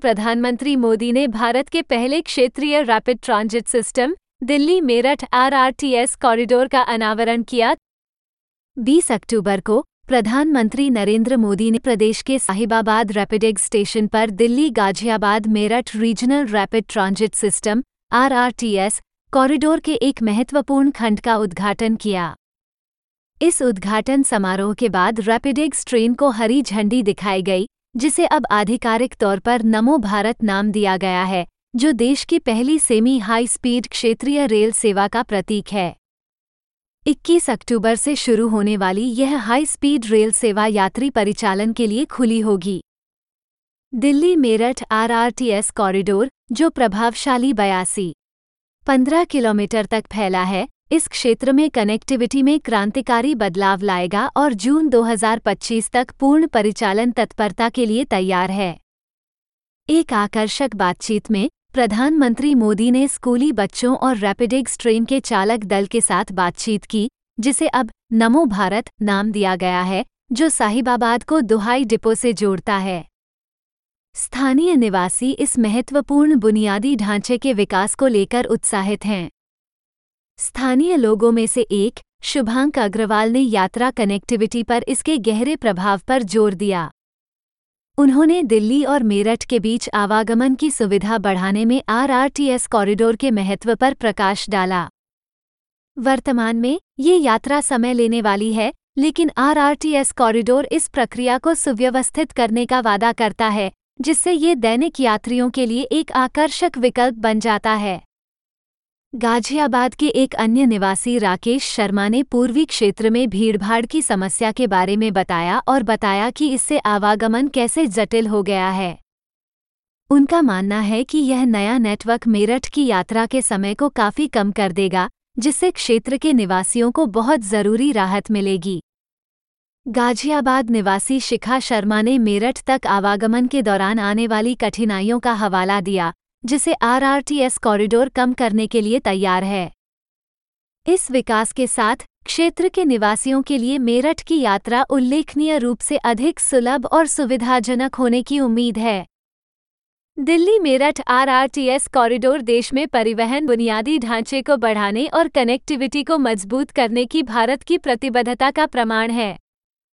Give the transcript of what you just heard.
प्रधानमंत्री मोदी ने भारत के पहले क्षेत्रीय rapid transit system Delhi Meerut RRTS corridor का अनावरण किया। 20 अक्टूबर को प्रधानमंत्री नरेंद्र मोदी ने प्रदेश के साहिबाबाद रैपिडेग स्टेशन पर Delhi Ghaziabad Meerut regional rapid transit system RRTS corridor के एक महत्वपूर्ण खंड का उद्घाटन किया। इस उद्घाटन समारोह के बाद रैपिडेक्स ट्रेन को हरी झंडी दिखाई गई, जिसे अब आधिकारिक तौर पर नमो भारत नाम दिया गया है, जो देश की पहली सेमी हाई स्पीड क्षेत्रीय रेल सेवा का प्रतीक है। 21 अक्टूबर से शुरू होने वाली यह हाई स्पीड रेल सेवा यात्री परिचालन के लिए खुली होगी। दिल्ली मेरठ RRTS कॉरिडोर, जो प्रभावशाली 82.15 किलोमीटर तक फैला है, इस क्षेत्र में कनेक्टिविटी में क्रांतिकारी बदलाव लाएगा और जून 2025 तक पूर्ण परिचालन तत्परता के लिए तैयार है। एक आकर्षक बातचीत में प्रधानमंत्री मोदी ने स्कूली बच्चों और रैपिडेक्स ट्रेन के चालक दल के साथ बातचीत की, जिसे अब नमो भारत नाम दिया गया है, जो साहिबाबाद को दुहाई डिपो से जोड़ता है। स्थानीय निवासी इस महत्वपूर्ण बुनियादी ढांचे के विकास को लेकर उत्साहित हैं। स्थानीय लोगों में से एक शुभांक अग्रवाल ने यात्रा कनेक्टिविटी पर इसके गहरे प्रभाव पर जोर दिया। उन्होंने दिल्ली और मेरठ के बीच आवागमन की सुविधा बढ़ाने में RRTS कॉरिडोर के महत्व पर प्रकाश डाला। वर्तमान में ये यात्रा समय लेने वाली है, लेकिन RRTS कॉरिडोर इस प्रक्रिया को सुव्यवस्थित करने का वादा करता है, जिससे ये दैनिक यात्रियों के लिए एक आकर्षक विकल्प बन जाता है। गाजियाबाद के एक अन्य निवासी राकेश शर्मा ने पूर्वी क्षेत्र में भीड़भाड़ की समस्या के बारे में बताया कि इससे आवागमन कैसे जटिल हो गया है। उनका मानना है कि यह नया नेटवर्क मेरठ की यात्रा के समय को काफी कम कर देगा, जिससे क्षेत्र के निवासियों को बहुत जरूरी राहत मिलेगी। गाजियाबाद निवासी शिखा शर्मा ने मेरठ तक आवागमन के दौरान आने वाली कठिनाइयों का हवाला दिया, जिसे RRTS कॉरिडोर कम करने के लिए तैयार है। इस विकास के साथ क्षेत्र के निवासियों के लिए मेरठ की यात्रा उल्लेखनीय रूप से अधिक सुलभ और सुविधाजनक होने की उम्मीद है। दिल्ली मेरठ RRTS कॉरिडोर देश में परिवहन बुनियादी ढांचे को बढ़ाने और कनेक्टिविटी को मजबूत करने की भारत की प्रतिबद्धता का प्रमाण है।